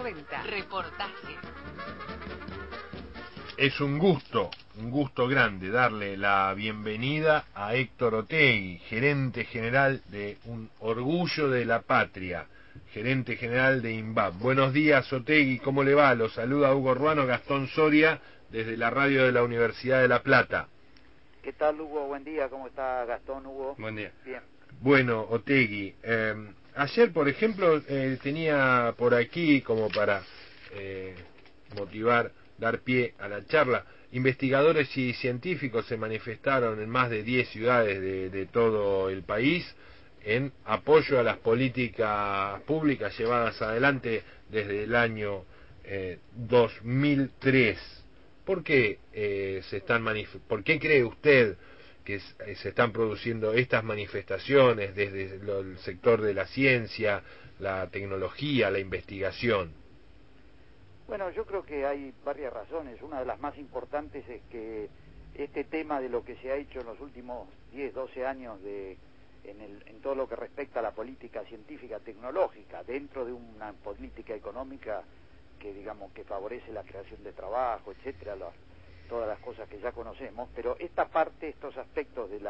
1090. Reportaje. Es un gusto grande darle la bienvenida a Héctor Otegui, gerente general de Un Orgullo de la Patria, gerente general de INVAP. Buenos días, Otegui, ¿cómo le va? Lo saluda Hugo Ruano, Gastón Soria, desde la radio de la Universidad de La Plata. ¿Qué tal, Hugo? Buen día, ¿cómo está Gastón, Hugo? Buen día. Bien. Bueno, Otegui, ayer, por ejemplo, tenía por aquí, como para motivar, dar pie a la charla, investigadores y científicos se manifestaron en más de 10 ciudades de todo el país en apoyo a las políticas públicas llevadas adelante desde el año 2003. ¿Por qué por qué cree usted que se están produciendo estas manifestaciones desde el sector de la ciencia, la tecnología, la investigación? Bueno, yo creo que hay varias razones. Una de las más importantes es que este tema de lo que se ha hecho en los últimos 10, 12 años en todo lo que respecta a la política científica tecnológica, dentro de una política económica que, digamos, que favorece la creación de trabajo, etcétera, todas las cosas que ya conocemos, pero esta parte, estos aspectos de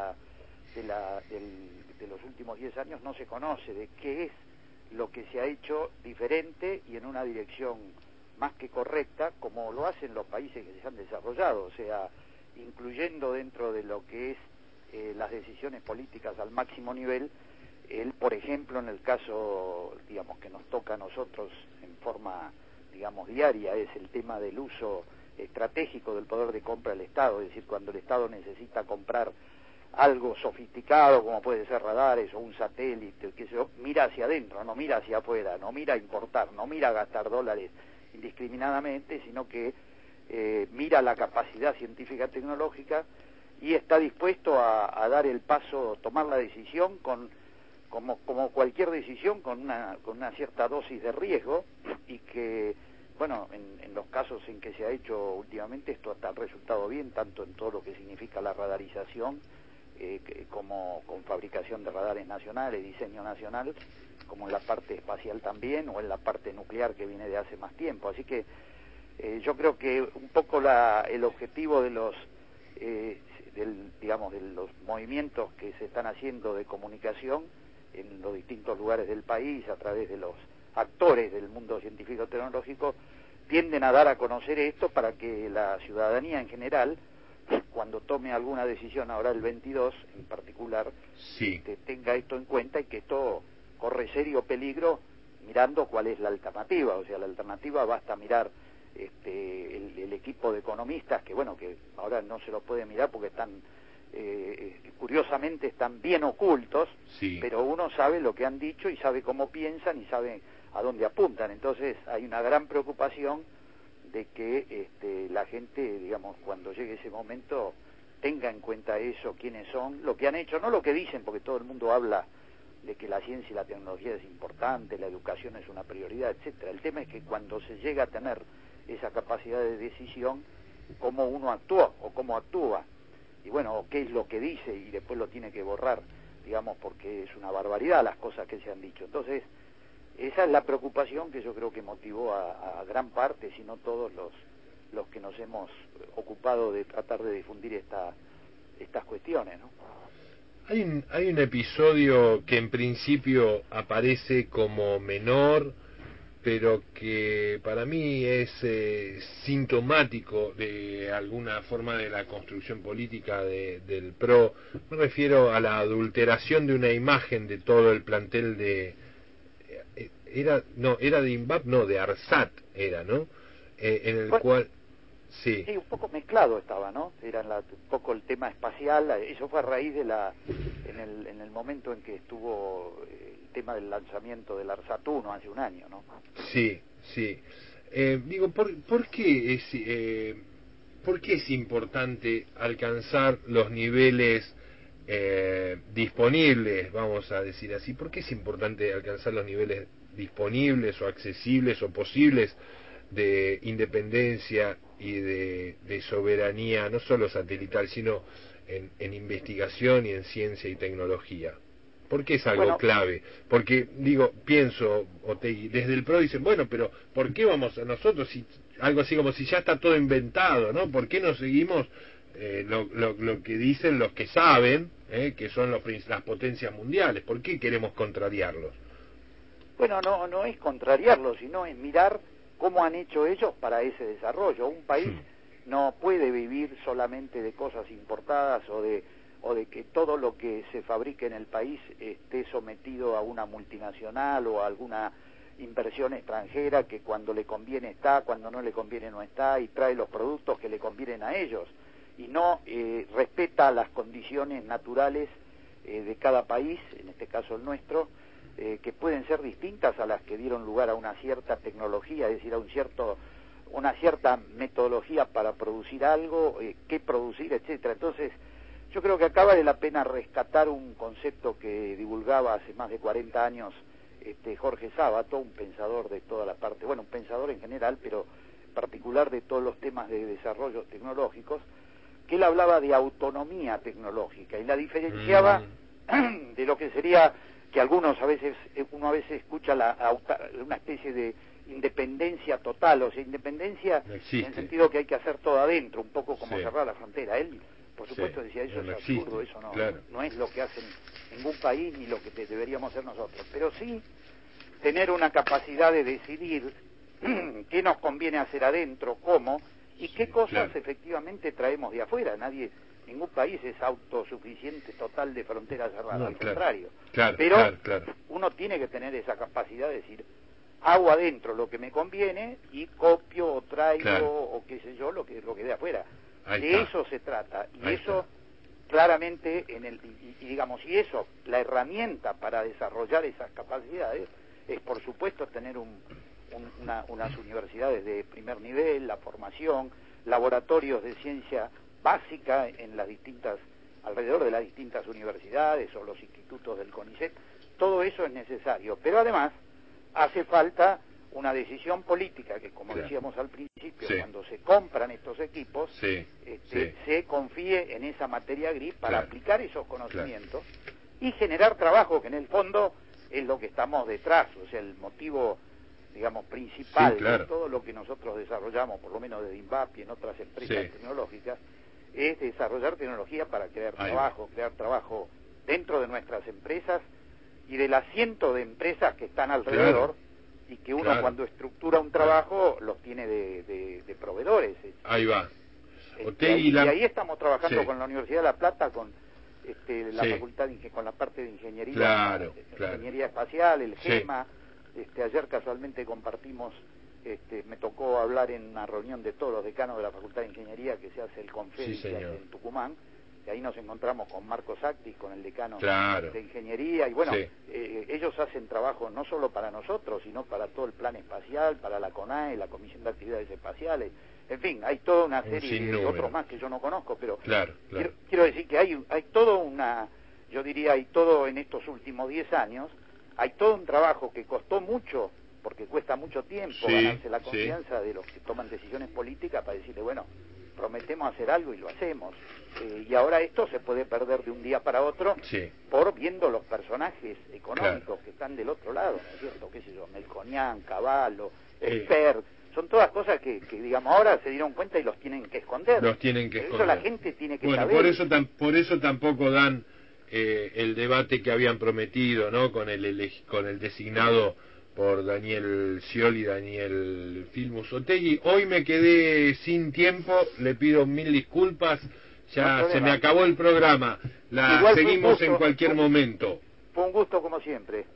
los últimos 10 años no se conoce, de qué es lo que se ha hecho diferente y en una dirección más que correcta, como lo hacen los países que se han desarrollado, o sea, incluyendo dentro de lo que es las decisiones políticas al máximo nivel, por ejemplo, en el caso, digamos, que nos toca a nosotros en forma, digamos, diaria, es el tema del uso estratégico del poder de compra del Estado, es decir, cuando el Estado necesita comprar algo sofisticado como puede ser radares o un satélite, que se mira hacia adentro, no mira hacia afuera, no mira a importar, no mira a gastar dólares indiscriminadamente, sino que mira la capacidad científica tecnológica y está dispuesto a dar el paso, tomar la decisión como cualquier decisión con una cierta dosis de riesgo, y que, bueno, en los casos en que se ha hecho últimamente esto ha resultado bien, tanto en todo lo que significa la radarización, como con fabricación de radares nacionales, diseño nacional, como en la parte espacial también, o en la parte nuclear que viene de hace más tiempo. Así que yo creo que un poco el objetivo de los movimientos que se están haciendo de comunicación en los distintos lugares del país a través de los actores del mundo científico tecnológico tienden a dar a conocer esto para que la ciudadanía en general, cuando tome alguna decisión ahora el 22 en particular, sí, tenga esto en cuenta, y que esto corre serio peligro mirando cuál es la alternativa. O sea, la alternativa, basta mirar el equipo de economistas que, bueno, que ahora no se lo puede mirar porque están curiosamente están bien ocultos, sí, pero uno sabe lo que han dicho y sabe cómo piensan y sabe a dónde apuntan. Entonces hay una gran preocupación de que la gente, digamos, cuando llegue ese momento, tenga en cuenta eso, quiénes son, lo que han hecho, no lo que dicen, porque todo el mundo habla de que la ciencia y la tecnología es importante, la educación es una prioridad, etcétera. El tema es que cuando se llega a tener esa capacidad de decisión, cómo uno actúa o cómo actúa, y bueno, qué es lo que dice y después lo tiene que borrar, digamos, porque es una barbaridad las cosas que se han dicho. Entonces, esa es la preocupación que yo creo que motivó a gran parte, si no todos los que nos hemos ocupado de tratar de difundir estas cuestiones, ¿no? Hay un episodio que en principio aparece como menor, pero que para mí es sintomático de alguna forma de la construcción política del PRO. Me refiero a la adulteración de una imagen de todo el plantel era de INVAP, no, de ARSAT era, ¿no? En el cual... Sí. Sí, un poco mezclado estaba, ¿no? Era un poco el tema espacial. Eso fue a raíz de en el momento en que estuvo el tema del lanzamiento del ARSAT-1 hace un año, ¿no? Sí, sí. Digo, ¿por qué es importante alcanzar los niveles disponibles, vamos a decir así? ¿Por qué es importante alcanzar los niveles disponibles o accesibles o posibles de independencia y de soberanía, no solo satelital, sino en investigación y en ciencia y tecnología? ¿Por qué es algo Bueno, clave? Porque, digo, pienso, Otegi, desde el PRO dicen, bueno, pero ¿por qué vamos a nosotros? Si, algo así como si ya está todo inventado, ¿no? ¿Por qué no seguimos lo que dicen los que saben, que son las potencias mundiales? ¿Por qué queremos contrariarlos? bueno, no es contrariarlo, sino es mirar cómo han hecho ellos para ese desarrollo. Un país no puede vivir solamente de cosas importadas o de que todo lo que se fabrique en el país esté sometido a una multinacional o a alguna inversión extranjera que cuando le conviene está, cuando no le conviene no está, y trae los productos que le convienen a ellos y no respeta las condiciones naturales de cada país, en este caso el nuestro, que pueden ser distintas a las que dieron lugar a una cierta tecnología, es decir, a una cierta metodología para producir algo, qué producir, etcétera. Entonces, yo creo que acá vale la pena rescatar un concepto que divulgaba hace más de 40 años Jorge Sábato, un pensador de toda la parte, bueno, un pensador en general, pero particular de todos los temas de desarrollo tecnológicos, que él hablaba de autonomía tecnológica y la diferenciaba de lo que sería, que algunos uno a veces escucha una especie de independencia total, o sea, independencia en el sentido que hay que hacer todo adentro, un poco como cerrar la frontera. Él, por supuesto, decía, eso es absurdo, eso no es lo que hacen ningún país ni lo que deberíamos hacer nosotros, pero sí tener una capacidad de decidir qué nos conviene hacer adentro, cómo, y qué cosas efectivamente traemos de afuera. Ningún país es autosuficiente total de frontera cerrada, al contrario. Pero uno tiene que tener esa capacidad de decir, hago adentro lo que me conviene y copio o traigo o qué sé yo, lo que de afuera. De eso se trata, y eso claramente digamos, y eso, la herramienta para desarrollar esas capacidades es, por supuesto, tener unas universidades de primer nivel, la formación, laboratorios de ciencia básica alrededor de las distintas universidades o los institutos del CONICET. Todo eso es necesario, pero además hace falta una decisión política que, como decíamos al principio, cuando se compran estos equipos, se confíe en esa materia gris para aplicar esos conocimientos y generar trabajo, que en el fondo es lo que estamos detrás, o sea, el motivo, digamos, principal de todo lo que nosotros desarrollamos, por lo menos de INVAP y en otras empresas tecnológicas, es desarrollar tecnología para crear trabajo dentro de nuestras empresas y de las cientos de empresas que están alrededor, y que uno cuando estructura un trabajo los tiene de proveedores. Ahí va. Y ahí estamos trabajando con la Universidad de La Plata, con la facultad con la parte de ingeniería, ingeniería espacial, el GEMA. Ayer casualmente compartimos, me tocó hablar en una reunión de todos los decanos de la Facultad de Ingeniería que se hace el CONFEDI, que se hace en Tucumán, y ahí nos encontramos con Marcos Actis, con el decano de Ingeniería, y bueno, ellos hacen trabajo no solo para nosotros, sino para todo el plan espacial, para la CONAE, la Comisión de Actividades Espaciales, en fin, hay toda una serie de otros más que yo no conozco, pero quiero decir que hay yo diría, hay todo en estos últimos 10 años, hay todo un trabajo que costó mucho, porque cuesta mucho tiempo ganarse la confianza de los que toman decisiones políticas para decirle, bueno, prometemos hacer algo y lo hacemos. Y ahora esto se puede perder de un día para otro por viendo los personajes económicos que están del otro lado, ¿no es cierto? ¿Qué sé yo? Melconian, Cavallo, Expert, son todas cosas que, digamos, ahora se dieron cuenta y los tienen que esconder. Eso la gente tiene que saber. Por eso tampoco dan el debate que habían prometido, ¿no? Con el designado por Daniel Scioli y Daniel Filmus Otegi. Hoy me quedé sin tiempo, le pido 1000 disculpas, ya se me acabó el programa. Seguimos en cualquier momento. Fue un gusto como siempre.